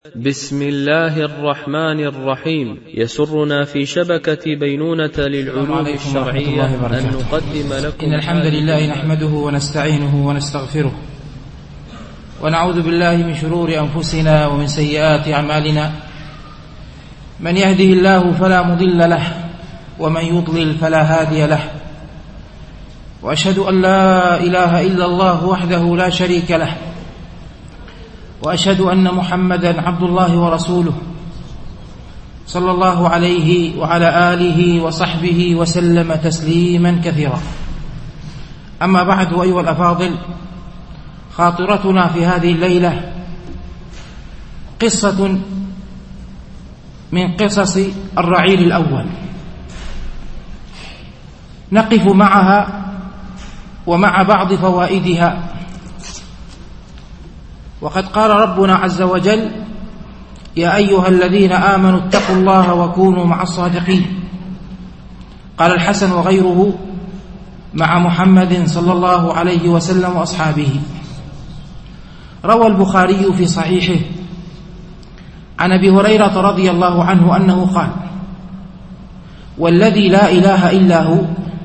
بسم الله الرحمن الرحيم. يسرنا في شبكة بينونة للعلوم الشرعية أن نقدم لكم إن الحمد لله نحمده ونستعينه ونستغفره ونعوذ بالله من شرور أنفسنا ومن سيئات أعمالنا. من يهده الله فلا مضل له ومن يضلل فلا هادي له، وأشهد أن لا إله إلا الله وحده لا شريك له، وأشهد أن محمدا عبد الله ورسوله صلى الله عليه وعلى آله وصحبه وسلم تسليما كثيرا. أما بعد، أيها الأفاضل، خاطرتنا في هذه الليلة قصة من قصص الرعيل الأول، نقف معها ومع بعض فوائدها. وقد قال ربنا عز وجل: يا أيها الذين آمنوا اتقوا الله وكونوا مع الصادقين. قال الحسن وغيره مع محمد صلى الله عليه وسلم وأصحابه. روى البخاري في صحيحه عن أبي هريرة رضي الله عنه أنه قال: والذي لا إله إلا هو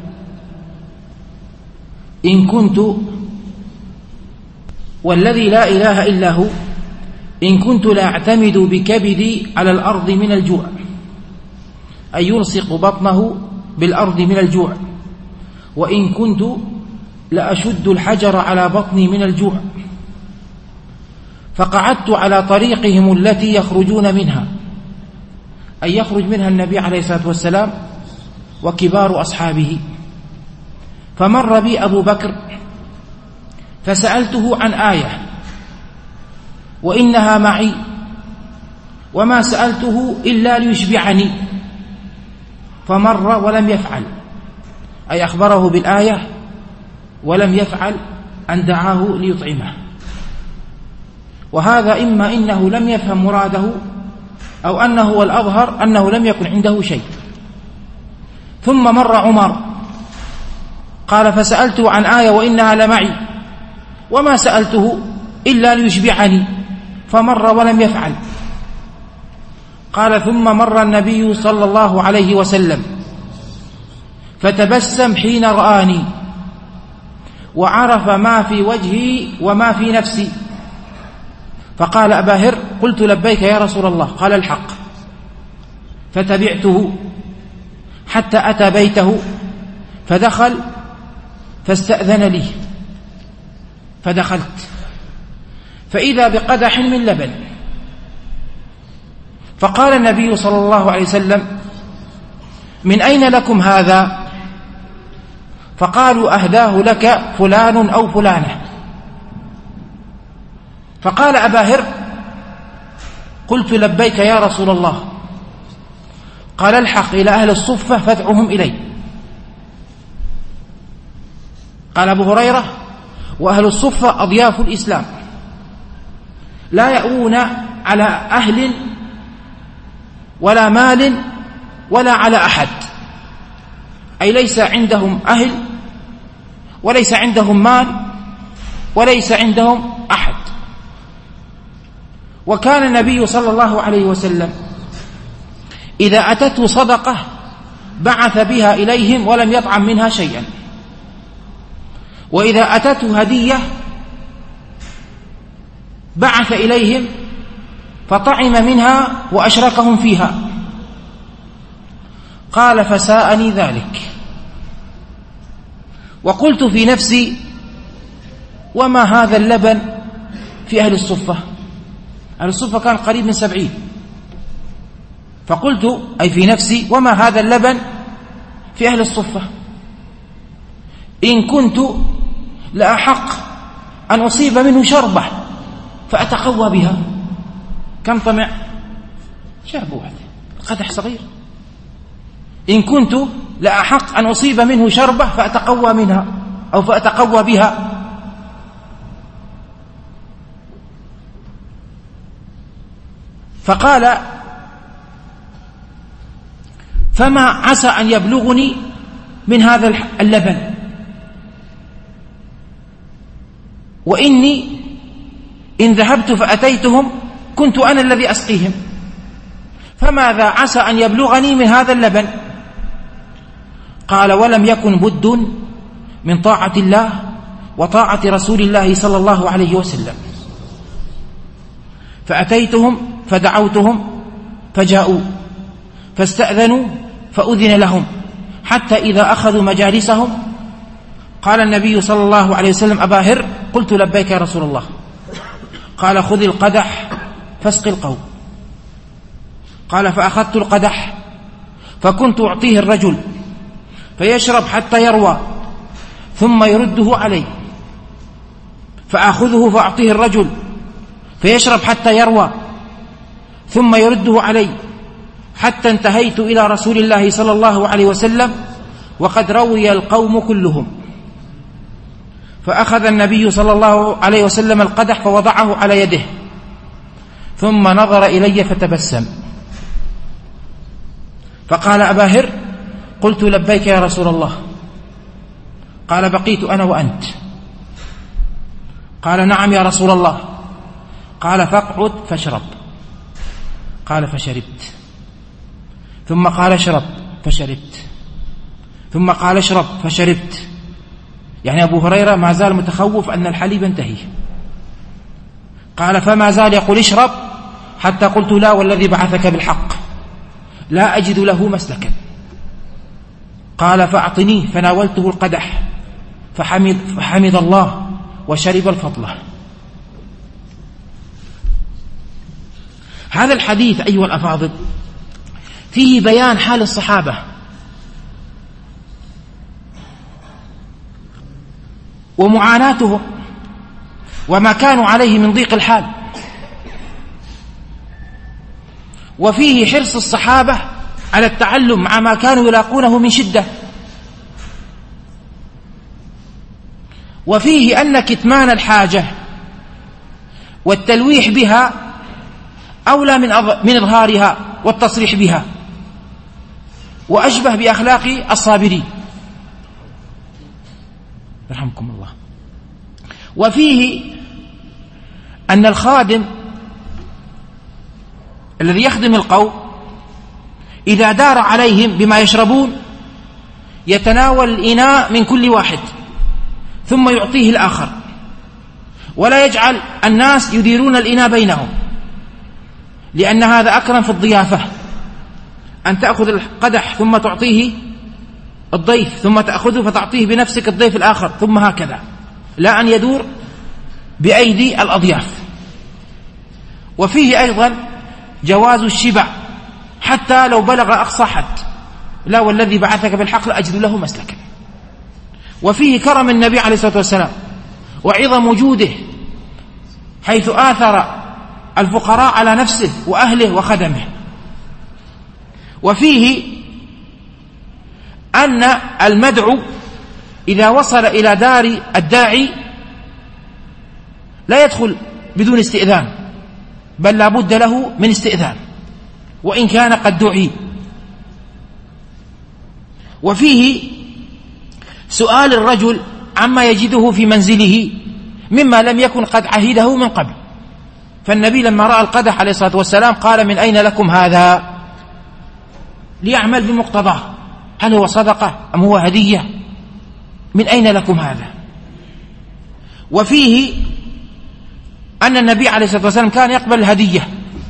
إن كنت لأعتمد بكبدي على الأرض من الجوع، أي يلصق بطنه بالأرض من الجوع، وإن كنت لأشد الحجر على بطني من الجوع. فقعدت على طريقهم التي يخرجون منها، أي يخرج منها النبي عليه الصلاة والسلام وكبار أصحابه. فمر بي أبو بكر فسألته عن آية وإنها معي، وما سألته إلا ليشبعني، فمر ولم يفعل، أي أخبره بالآية ولم يفعل أن دعاه ليطعمه. وهذا إما إنه لم يفهم مراده، أو أنه والأظهر أنه لم يكن عنده شيء. ثم مر عمر قال: فسألته عن آية وإنها لمعي، وما سألته إلا ليشبعني، فمر ولم يفعل. قال: ثم مر النبي صلى الله عليه وسلم فتبسم حين رآني، وعرف ما في وجهي وما في نفسي، فقال: أبا هر. قلت: لبيك يا رسول الله. قال: الحق. فتبعته حتى أتى بيته، فدخل فاستأذن لي، فدخلت فإذا بقدح من لبن، فقال النبي صلى الله عليه وسلم: من أين لكم هذا؟ فقالوا: أهداه لك فلان أو فلانة. فقال أبا هر: قلت: لبيك يا رسول الله. قال: الحق إلى أهل الصفة فادعهم إلي. قال أبو هريرة: وأهل الصفة أضياف الإسلام، لا يأوون على أهل ولا مال ولا على أحد، أي ليس عندهم أهل وليس عندهم مال وليس عندهم أحد. وكان النبي صلى الله عليه وسلم إذا أتته صدقة بعث بها إليهم ولم يطعم منها شيئا، وإذا أتته هدية بعث إليهم فطعم منها وأشركهم فيها. قال: فساءني ذلك، وقلت في نفسي: وما هذا اللبن في أهل الصفة؟ أهل الصفة كان قريب من 70. فقلت أي في نفسي: وما هذا اللبن في أهل الصفة؟ إن كنت لأحق أن أصيب منه شربة فأتقوى بها. كم طمع؟ شرب واحد، قدح صغير. إن كنت لأحق أن أصيب منه شربة فأتقوى منها أو فأتقوى بها. فقال: فما عسى أن يبلغني من هذا اللبن، وإني إن ذهبت فأتيتهم كنت أنا الذي أسقيهم، فماذا عسى أن يبلغني من هذا اللبن؟ قال: ولم يكن بد من طاعة الله وطاعة رسول الله صلى الله عليه وسلم، فأتيتهم فدعوتهم فجاءوا، فاستأذنوا فأذن لهم، حتى إذا أخذوا مجالسهم قال النبي صلى الله عليه وسلم: أبا هر. قلت: لبيك يا رسول الله. قال: خذ القدح فاسق القوم. قال: فأخذت القدح فكنت أعطيه الرجل فيشرب حتى يروى ثم يرده علي، فأخذه فأعطيه الرجل فيشرب حتى يروى ثم يرده علي، حتى انتهيت إلى رسول الله صلى الله عليه وسلم وقد روي القوم كلهم. فأخذ النبي صلى الله عليه وسلم القدح فوضعه على يده، ثم نظر إلي فتبسم فقال: أبا هر. قلت: لبيك يا رسول الله. قال: بقيت أنا وأنت. قال: نعم يا رسول الله. قال: فاقعد فاشرب. قال: فشربت. ثم قال: اشرب فشربت. ثم قال: اشرب فشربت. يعني أبو هريرة ما زال متخوف أن الحليب ينتهي. قال: فما زال يقول: اشرب، حتى قلت: لا والذي بعثك بالحق لا أجد له مسلكا. قال: فأعطنيه. فناولته القدح فحمد الله وشرب الفضلة. هذا الحديث أيها الأفاضل فيه بيان حال الصحابة ومعاناتهم وما كانوا عليه من ضيق الحال، وفيه حرص الصحابة على التعلم مع ما كانوا يلاقونه من شدة، وفيه أن كتمان الحاجة والتلويح بها أولى من إظهارها والتصريح بها، وأشبه بأخلاق الصابرين رحمكم الله. وفيه أن الخادم الذي يخدم القوم إذا دار عليهم بما يشربون يتناول الإناء من كل واحد ثم يعطيه الآخر، ولا يجعل الناس يديرون الإناء بينهم، لأن هذا أكرم في الضيافة، أن تأخذ القدح ثم تعطيه الضيف، ثم تأخذه فتعطيه بنفسك الضيف الآخر، ثم هكذا، لا أن يدور بأيدي الأضياف. وفيه أيضا جواز الشبع حتى لو بلغ أقصى حد، لا والذي بعثك بالحق لا أجد له مسلكا. وفيه كرم النبي عليه الصلاة والسلام وعظم وجوده، حيث آثر الفقراء على نفسه وأهله وخدمه. وفيه أن المدعو إذا وصل إلى دار الداعي لا يدخل بدون استئذان، بل لا بد له من استئذان وإن كان قد دعي. وفيه سؤال الرجل عما يجده في منزله مما لم يكن قد عهده من قبل، فالنبي لما رأى القدح عليه الصلاة والسلام قال: من أين لكم هذا؟ ليعمل بمقتضاه، هل هو صدقة أم هو هدية؟ من أين لكم هذا؟ وفيه أن النبي عليه الصلاة والسلام كان يقبل الهدية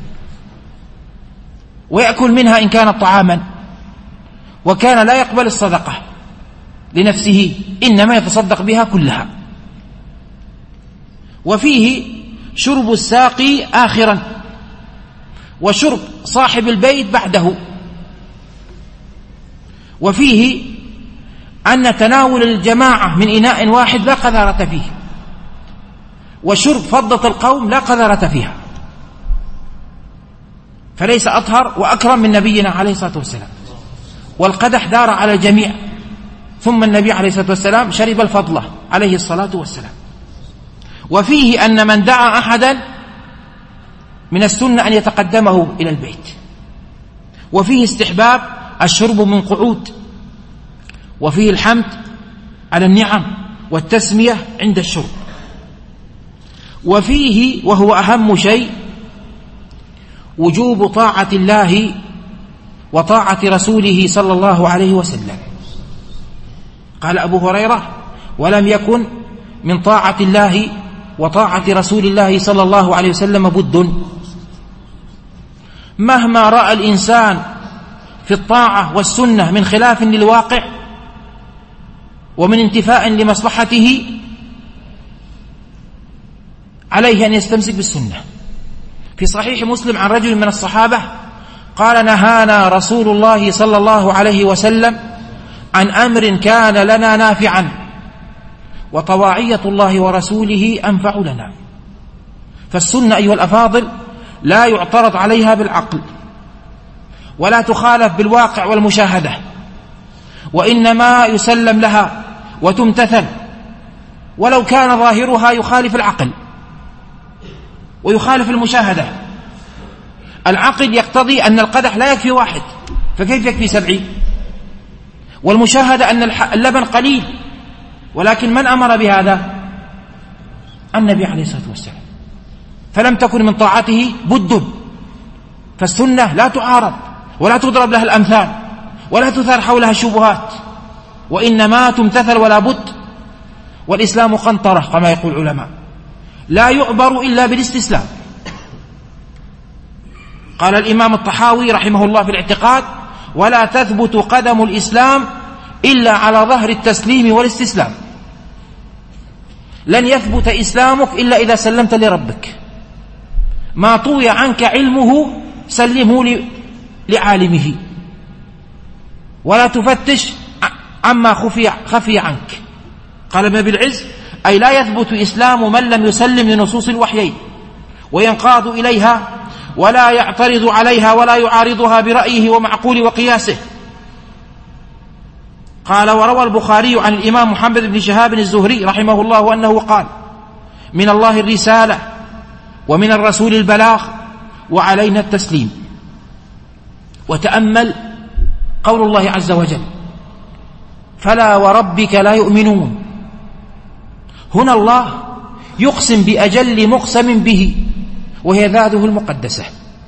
ويأكل منها إن كانت طعاما، وكان لا يقبل الصدقة لنفسه، إنما يتصدق بها كلها. وفيه شرب الساقي آخرا وشرب صاحب البيت بعده. وفيه أن تناول الجماعة من إناء واحد لا قذارة فيه، وشرب فضة القوم لا قذارة فيها، فليس أطهر وأكرم من نبينا عليه الصلاة والسلام. والقدح دار على الجميع، ثم النبي عليه الصلاة والسلام شرب الفضلة عليه الصلاة والسلام. وفيه أن من دعا أحدا من السنة أن يتقدمه إلى البيت. وفيه استحباب الشرب من قعود. وفيه الحمد على النعم والتسمية عند الشرب. وفيه وهو أهم شيء وجوب طاعة الله وطاعة رسوله صلى الله عليه وسلم. قال أبو هريرة: ولم يكن من طاعة الله وطاعة رسول الله صلى الله عليه وسلم بد. مهما رأى الإنسان في الطاعة والسنة من خلاف للواقع ومن انتفاء لمصلحته عليه أن يستمسك بالسنة. في صحيح مسلم عن رجل من الصحابة قال: نهانا رسول الله صلى الله عليه وسلم عن أمر كان لنا نافعا، وطواعية الله ورسوله أنفع لنا. فالسنة أيها الأفاضل لا يعترض عليها بالعقل ولا تخالف بالواقع والمشاهدة، وإنما يسلم لها وتمتثل ولو كان ظاهرها يخالف العقل ويخالف المشاهدة. العقل يقتضي أن القدح لا يكفي واحد، فكيف يكفي 70؟ والمشاهدة أن اللبن قليل، ولكن من أمر بهذا؟ النبي عليه الصلاة والسلام، فلم تكن من طاعته بد. فالسنة لا تعارض ولا تضرب لها الأمثال ولا تثار حولها الشبهات، وإنما تمتثل ولا بد. والإسلام قنطرة كما يقول العلماء، لا يعبر إلا بالاستسلام. قال الإمام الطحاوي رحمه الله في الاعتقاد: ولا تثبت قدم الإسلام إلا على ظهر التسليم والاستسلام. لن يثبت إسلامك إلا إذا سلمت لربك. ما طوي عنك علمه سلمه لعالمه، ولا تفتش عما خفي عنك. قال ابن أبي العز: أي لا يثبت إسلام من لم يسلم لنصوص الوحيين وينقاد إليها ولا يعترض عليها ولا يعارضها برأيه ومعقول وقياسه. قال: وروى البخاري عن الإمام محمد بن شهاب الزهري رحمه الله أنه قال: من الله الرسالة ومن الرسول البلاغ وعلينا التسليم. وتأمل قول الله عز وجل: فلا وربك لا يؤمنون. هنا الله يقسم بأجل مقسم به، وهي ذاته المقدسة.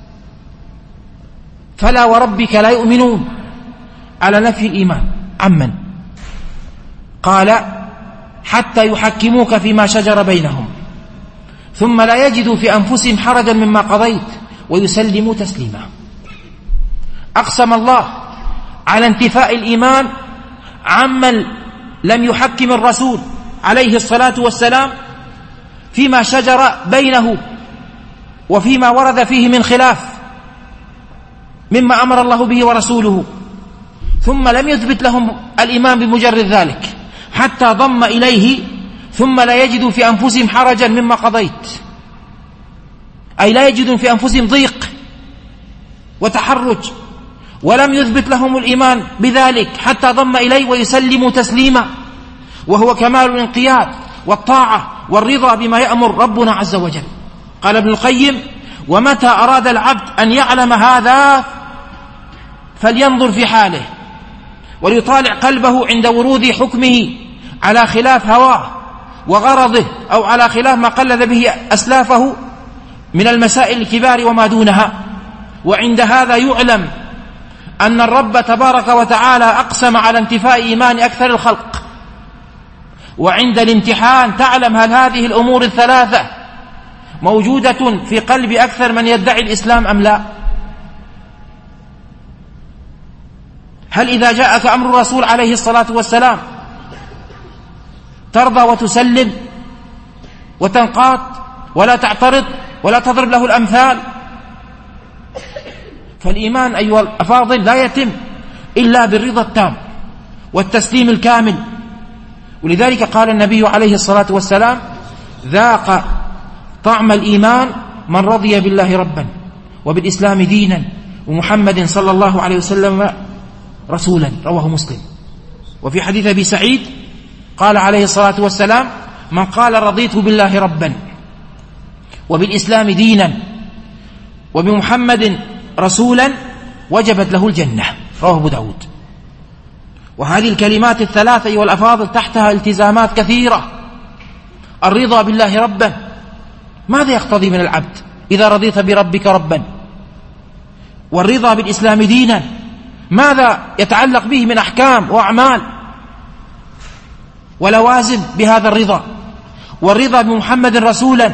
فلا وربك لا يؤمنون على نفي الإيمان. عمن؟ قال: حتى يحكموك فيما شجر بينهم ثم لا يجدوا في أنفسهم حرجا مما قضيت ويسلموا تسليما. أقسم الله على انتفاء الإيمان عمن لم يحكم الرسول عليه الصلاة والسلام فيما شجر بينه وفيما ورد فيه من خلاف مما أمر الله به ورسوله، ثم لم يثبت لهم الإيمان بمجرد ذلك حتى ضم إليه ثم لا يجدوا في أنفسهم حرجا مما قضيت، أي لا يجدون في أنفسهم ضيق وتحرج، ولم يثبت لهم الإيمان بذلك حتى ضم إليه ويسلموا تسليما، وهو كمال الانقياد والطاعة والرضا بما يأمر ربنا عز وجل. قال ابن القيم: ومتى أراد العبد أن يعلم هذا فلينظر في حاله وليطالع قلبه عند ورود حكمه على خلاف هواه وغرضه أو على خلاف ما قلد به أسلافه من المسائل الكبار وما دونها. وعند هذا يعلم أن الرب تبارك وتعالى أقسم على انتفاء إيمان أكثر الخلق. وعند الامتحان تعلم هل هذه الأمور الثلاثة موجودة في قلب أكثر من يدعي الإسلام أم لا. هل إذا جاءك أمر الرسول عليه الصلاة والسلام ترضى وتسلم وتنقاد ولا تعترض ولا تضرب له الأمثال؟ فالإيمان أيها الأفاضل لا يتم إلا بالرضا التام والتسليم الكامل. ولذلك قال النبي عليه الصلاة والسلام: ذاق طعم الإيمان من رضي بالله ربا وبالإسلام دينا ومحمد صلى الله عليه وسلم رسولا. رواه مسلم. وفي حديث أبي سعيد قال عليه الصلاة والسلام: من قال رضيت بالله ربا وبالإسلام دينا وبمحمد رسولا وجبت له الجنة. رواه أبو داود. وهذه الكلمات الثلاثة أيها الأفاضل تحتها التزامات كثيرة. الرضا بالله ربا، ماذا يقتضي من العبد إذا رضيت بربك ربا؟ والرضا بالإسلام دينا، ماذا يتعلق به من أحكام وأعمال ولوازم بهذا الرضا، والرضا بمحمد رسولا.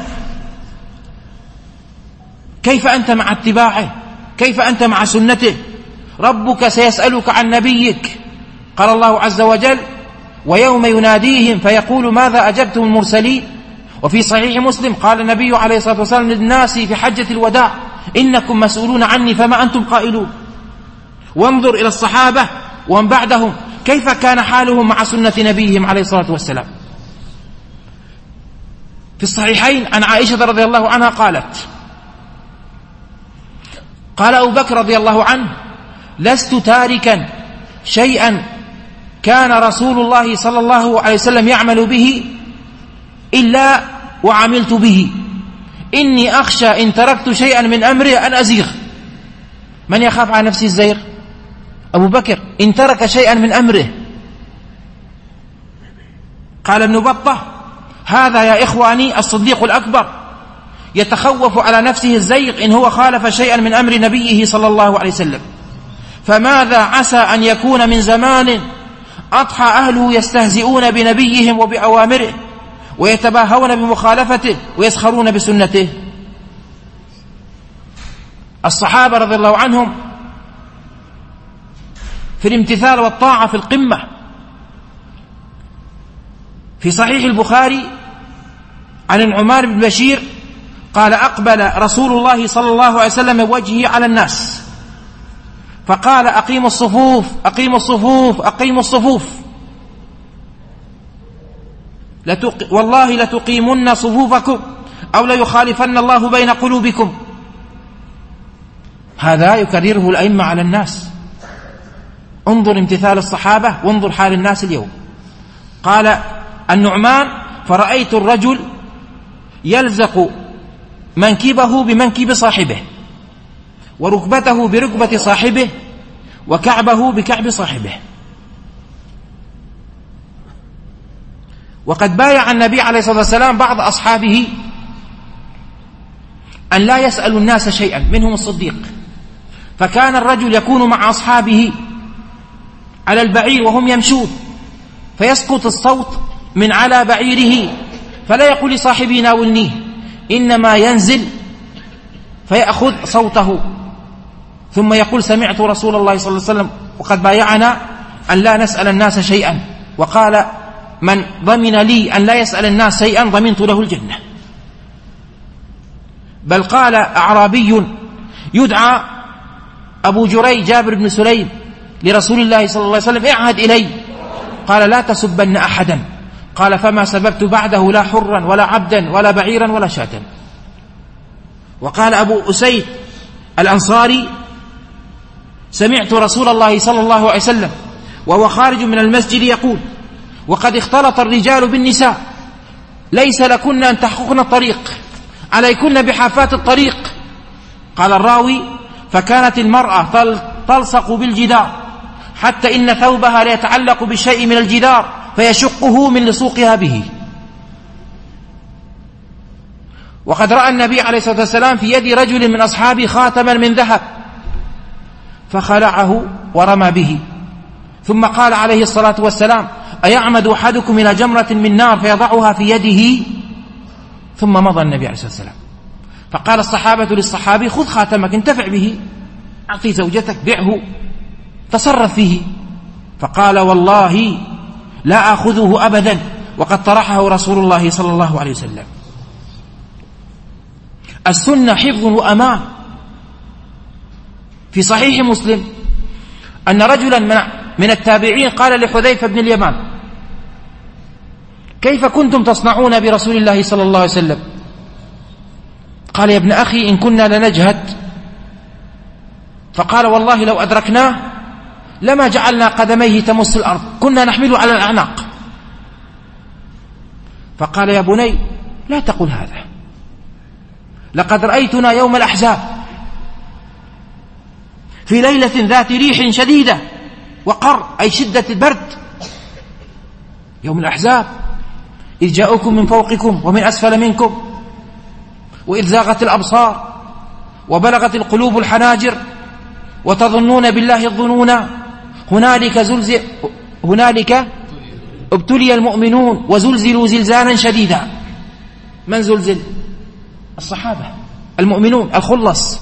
كيف أنت مع اتباعه؟ كيف أنت مع سنته؟ ربك سيسألك عن نبيك. قال الله عز وجل: ويوم يناديهم فيقول ماذا أجبتم المرسلين. وفي صحيح مسلم قال النبي عليه الصلاة والسلام للناس في حجة الوداع: إنكم مسؤولون عني فما أنتم قائلون. وانظر إلى الصحابة ومن بعدهم كيف كان حالهم مع سنة نبيهم عليه الصلاة والسلام. في الصحيحين عن عائشة رضي الله عنها قالت: قال أبو بكر رضي الله عنه: لست تاركا شيئا كان رسول الله صلى الله عليه وسلم يعمل به إلا وعملت به، إني أخشى إن تركت شيئا من أمره أن أزيغ. من يخاف على نفسه الزيغ؟ أبو بكر إن ترك شيئا من أمره. قال ابن بطة: هذا يا إخواني الصديق الأكبر يتخوف على نفسه الزيغ إن هو خالف شيئا من أمر نبيه صلى الله عليه وسلم، فماذا عسى أن يكون من زمان أضحى أهله يستهزئون بنبيهم وبأوامره ويتباهون بمخالفته ويسخرون بسنته. الصحابة رضي الله عنهم في الامتثال والطاعة في القمة. في صحيح البخاري عن النعمان بن بشير قال: أقبل رسول الله صلى الله عليه وسلم بوجهه على الناس فقال: أقيموا الصفوف أقيموا الصفوف أقيموا الصفوف، والله لتقيمن صفوفكم أو ليخالفن الله بين قلوبكم. هذا يكرره الأئمة على الناس. انظر امتثال الصحابة وانظر حال الناس اليوم. قال النعمان: فرأيت الرجل يلزق منكبه بمنكب صاحبه وركبته بركبة صاحبه وكعبه بكعب صاحبه. وقد بايع النبي عليه الصلاة والسلام بعض أصحابه أن لا يسألوا الناس شيئا، منهم الصديق. فكان الرجل يكون مع أصحابه على البعير وهم يمشون فيسقط الصوت من على بعيره فلا يقول لصاحبه ناولنيه، إنما ينزل فيأخذ صوته ثم يقول: سمعت رسول الله صلى الله عليه وسلم وقد بايعنا أن لا نسأل الناس شيئا، وقال: من ضمن لي أن لا يسأل الناس شيئا ضمنت له الجنة. بل قال أعرابي يدعى أبو جريج جابر بن سليم لرسول الله صلى الله عليه وسلم: اعهد إلي. قال: لا تسبن أحدا. قال: فما سببت بعده لا حرا ولا عبدا ولا بعيرا ولا شاة. وقال أبو أسيد الأنصاري: سمعت رسول الله صلى الله عليه وسلم وهو خارج من المسجد يقول: وقد اختلط الرجال بالنساء ليس لكن أن تحققن الطريق، عليكن بحافات الطريق. قال الراوي: فكانت المرأة تلصق بالجدار حتى إن ثوبها ليتعلق بشيء من الجدار فيشقه من لصوقها به. وقد رأى النبي عليه الصلاة والسلام في يد رجل من أصحابه خاتما من ذهب فخلعه ورمى به، ثم قال عليه الصلاة والسلام: أيعمد أحدكم إلى جمرة من نار فيضعها في يده؟ ثم مضى النبي عليه الصلاة والسلام. فقال الصحابة للصحابي: خذ خاتمك انتفع به، أعطي زوجتك، بيعه، تصرف فيه. فقال: والله لا أخذه أبدا، وقد طرحه رسول الله صلى الله عليه وسلم. السنة حفظ وأمان. في صحيح مسلم أن رجلا من التابعين قال لحذيفة بن اليمان: كيف كنتم تصنعون برسول الله صلى الله عليه وسلم؟ قال: يا ابن أخي إن كنا لنجهد. فقال: والله لو أدركناه لما جعلنا قدميه تمس الأرض، كنا نحمله على الأعناق. فقال: يا بني لا تقل هذا، لقد رأيتنا يوم الأحزاب في ليلة ذات ريح شديدة وقر، أي شدة البرد، يوم الأحزاب، إذ جاءوكم من فوقكم ومن أسفل منكم وإذ زاغت الأبصار وبلغت القلوب الحناجر وتظنون بالله الظنون هنالك ابتلي المؤمنون وزلزلوا زلزالا شديدا. من زلزل؟ الصحابة المؤمنون الخلص.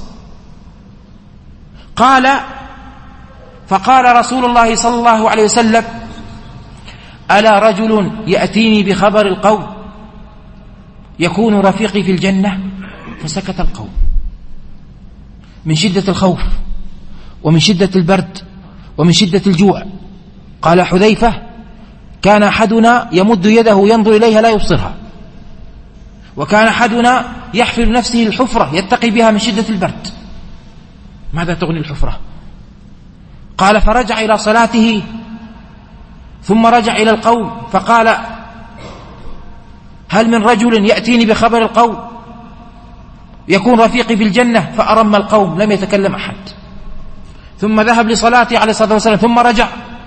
فقال رسول الله صلى الله عليه وسلم: ألا رجل يأتيني بخبر القوم يكون رفيقي في الجنة؟ فسكت القوم من شدة الخوف ومن شدة البرد ومن شدة الجوع. قال حذيفة: كان أحدنا يمد يده ينظر إليها لا يبصرها، وكان أحدنا يحفر نفسه الحفرة يتقي بها من شدة البرد. ماذا تغني الحفرة؟ قال: فرجع إلى صلاته ثم رجع إلى القوم فقال: هل من رجل يأتيني بخبر القوم يكون رفيقي في الجنة؟ فأرم القوم، لم يتكلم أحد. ثم ذهب لصلاته عليه الصلاة والسلام ثم رجع: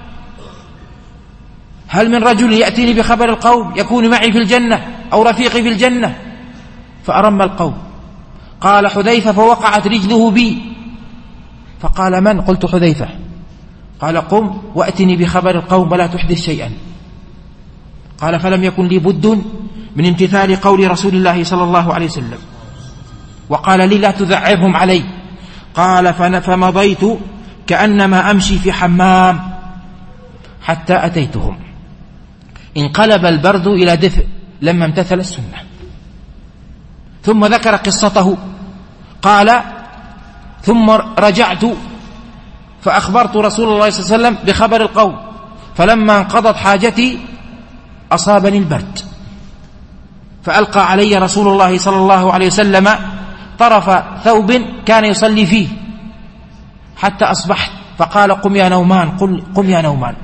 هل من رجل يأتيني بخبر القوم يكون معي في الجنة أو رفيقي في الجنة؟ فأرم القوم. قال حذيفة: فوقعت رجله بي. فقال: من؟ قلت: حذيفة. قال: قم وأتني بخبر القوم ولا تحدث شيئا. قال: فلم يكن لي بد من امتثال قول رسول الله صلى الله عليه وسلم، وقال لي: لا تذعرهم علي. قال: فمضيت كأنما أمشي في حمام حتى أتيتهم. انقلب البرد إلى دفء لما امتثل السنة. ثم ذكر قصته. قال: ثم رجعت فأخبرت رسول الله صلى الله عليه وسلم بخبر القوم، فلما انقضت حاجتي أصابني البرد، فألقى علي رسول الله صلى الله عليه وسلم طرف ثوب كان يصلي فيه حتى أصبحت، فقال: قم يا نومان، قم يا نومان.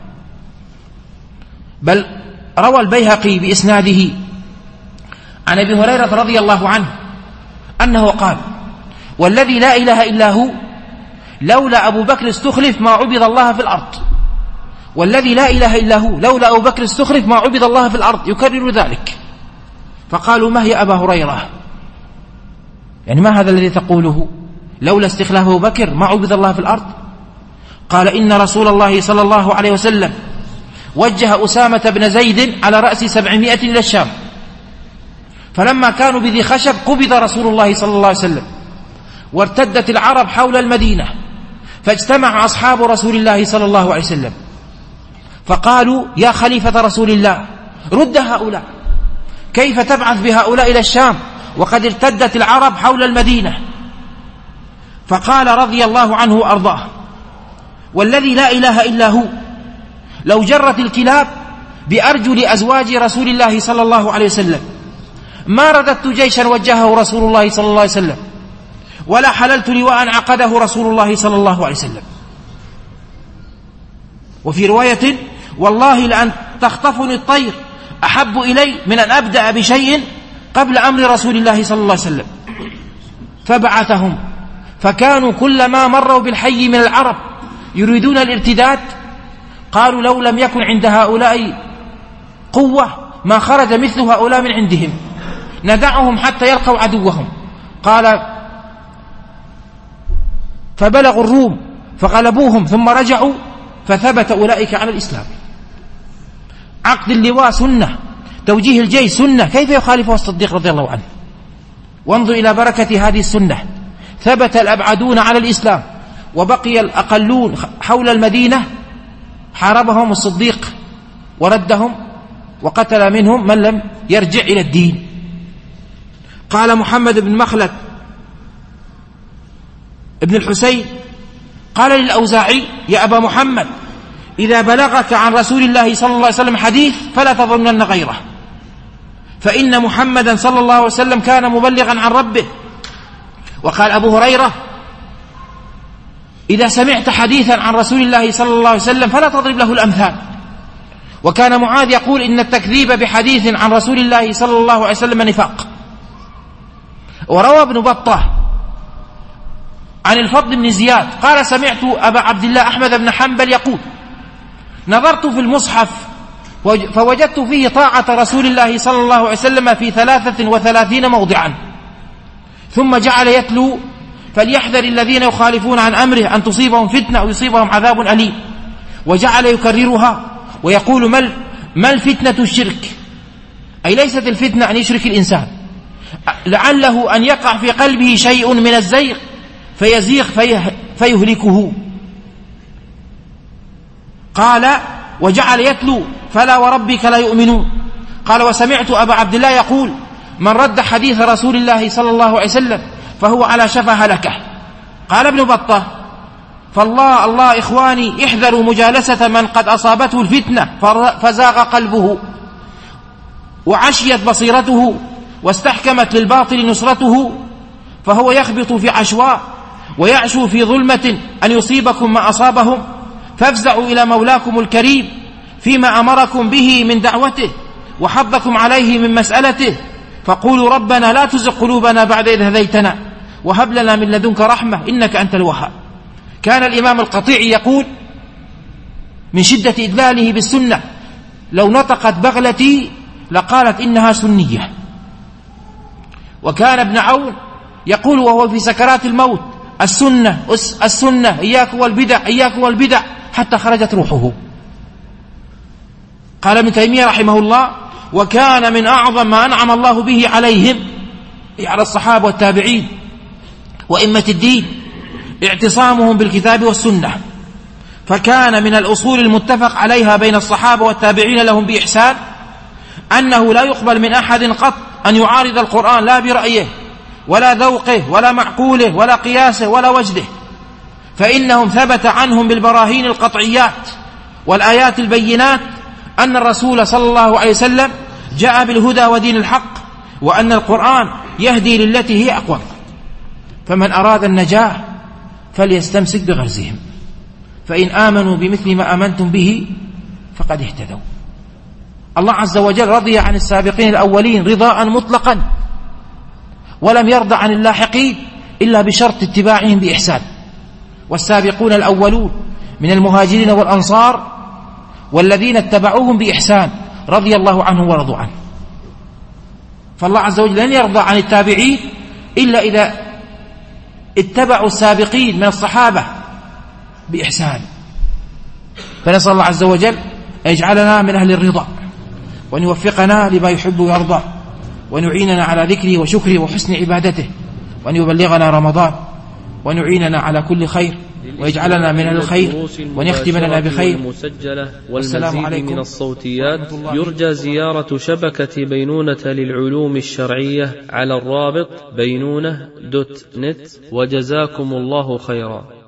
بل روى البيهقي بإسناده عن أبي هريرة رضي الله عنه أنه قال: والذي لا إله إلا هو لولا أبو بكر استخلف ما عبد الله في الأرض. والذي لا إله إلا هو لولا أبو بكر استخلف ما عبد الله في الأرض، يكرر ذلك. فقالوا: ما هي أبا هريرة؟ يعني ما هذا الذي تقوله؟ لولا استخلاف أبو بكر ما عبد الله في الأرض؟ قال: إن رسول الله صلى الله عليه وسلم وجه أسامة بن زيد على رأس 700 إلى الشام، فلما كانوا بذي خشب قبض رسول الله صلى الله عليه وسلم، وارتدت العرب حول المدينة، فاجتمع أصحاب رسول الله صلى الله عليه وسلم فقالوا: يا خليفة رسول الله، رد هؤلاء، كيف تبعث بهؤلاء إلى الشام وقد ارتدت العرب حول المدينة؟ فقال رضي الله عنه وأرضاه: والذي لا إله إلا هو لو جرت الكلاب بأرجل أزواج رسول الله صلى الله عليه وسلم ما رددت جيشا وجهه رسول الله صلى الله عليه وسلم، ولا حللت لواء عقده رسول الله صلى الله عليه وسلم. وفي رواية: والله لأن تخطفني الطير أحب إلي من أن أبدأ بشيء قبل أمر رسول الله صلى الله عليه وسلم. فبعثهم، فكانوا كلما مروا بالحي من العرب يريدون الارتداد قالوا: لو لم يكن عند هؤلاء قوة ما خرج مثل هؤلاء من عندهم، ندعهم حتى يلقوا عدوهم. قال: فبلغوا الروم فغلبوهم ثم رجعوا فثبت أولئك على الإسلام. عقد اللواء سنة، توجيه الجيش سنة، كيف يخالفه الصديق رضي الله عنه؟ وانظر إلى بركة هذه السنة، ثبت الأبعدون على الإسلام وبقي الأقلون حول المدينة، حاربهم الصديق وردهم وقتل منهم من لم يرجع إلى الدين. قال محمد بن مخلد ابن الحسين قال للأوزاعي: يا أبا محمد، إذا بلغك عن رسول الله صلى الله عليه وسلم حديث فلا تظنن غيره، فإن محمدا صلى الله عليه وسلم كان مبلغا عن ربه. وقال أبو هريرة: إذا سمعت حديثا عن رسول الله صلى الله عليه وسلم فلا تضرب له الأمثال. وكان معاذ يقول: إن التكذيب بحديث عن رسول الله صلى الله عليه وسلم نفاق. وروى ابن بطة عن الفضل بن زياد قال: سمعت أبا عبد الله أحمد بن حنبل يقول: نظرت في المصحف فوجدت فيه طاعة رسول الله صلى الله عليه وسلم في 33 موضعا، ثم جعل يتلو فليحذر الذين يخالفون عن أمره أن تصيبهم فتنة أو يصيبهم عذاب أليم. وجعل يكررها ويقول ما الفتنة الشرك، أي ليست الفتنة أن يشرك الإنسان، لعله أن يقع في قلبه شيء من الزيغ فيزيغ فيهلكه. قال وجعل يتلو فلا وربك لا يؤمنون. قال وسمعت أبا عبد الله يقول من رد حديث رسول الله صلى الله عليه وسلم فهو على شفا هلكه. قال ابن بطة فالله إخواني احذروا مجالسة من قد أصابته الفتنة فزاغ قلبه وعشيت بصيرته واستحكمت للباطل نصرته، فهو يخبط في عشواء ويعشو في ظلمة أن يصيبكم ما أصابهم، فافزعوا إلى مولاكم الكريم فيما أمركم به من دعوته وحضكم عليه من مسألته، فقولوا ربنا لا تزغ قلوبنا بعد إذ هديتنا وهب لنا من لدنك رحمة إنك أنت الوهاب. كان الإمام القطيعي يقول من شدة إدلاله بالسنة لو نطقت بغلتي لقالت إنها سنية. وكان ابن عون يقول وهو في سكرات الموت السنة إياك والبدع حتى خرجت روحه. قال ابن تيمية رحمه الله وكان من أعظم ما أنعم الله به عليهم، على الصحابة والتابعين وإمة الدين، اعتصامهم بالكتاب والسنة، فكان من الأصول المتفق عليها بين الصحابة والتابعين لهم بإحسان أنه لا يقبل من أحد قط أن يعارض القرآن لا برأيه ولا ذوقه ولا معقوله ولا قياسه ولا وجده، فإنهم ثبت عنهم بالبراهين القطعيات والآيات البينات أن الرسول صلى الله عليه وسلم جاء بالهدى ودين الحق، وأن القرآن يهدي للتي هي أقوم. فمن أراد النجاة فليستمسك بغرزهم، فإن آمنوا بمثل ما آمنتم به فقد اهتدوا. الله عز وجل رضي عن السابقين الأولين رضاء مطلقا، ولم يرضى عن اللاحقين إلا بشرط اتباعهم بإحسان. والسابقون الأولون من المهاجرين والأنصار والذين اتبعوهم بإحسان رضي الله عنهم ورضوا عنه. فالله عز وجل لن يرضى عن التابعين إلا إذا اتبعوا السابقين من الصحابة بإحسان. فنسأل الله عز وجل أن يجعلنا من أهل الرضا، وأن يوفقنا لما يحب ويرضى، وأن يعيننا على ذكره وشكره وحسن عبادته، وأن يبلغنا رمضان، وأن يعيننا على كل خير، ويجعلنا من الخير، وأن يختم لنا بخير. والمزيد من الصوتيات يرجى زيارة شبكة بينونة للعلوم الشرعية على الرابط بينونة.net. وجزاكم الله خيرا.